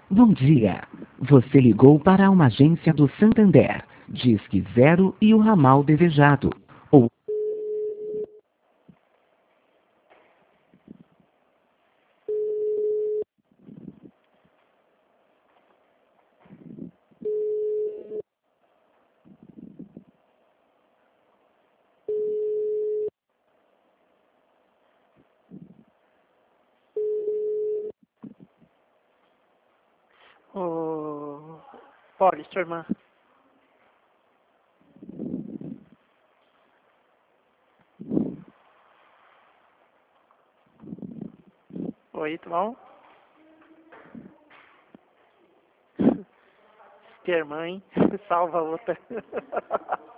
Bom dia. Você ligou para uma agência do Santander. Disque 0 e o ramal desejado. Ou Ô, Polly, sua irmã. Oi, tudo bom? Tia irmã, hein? Salva a outra.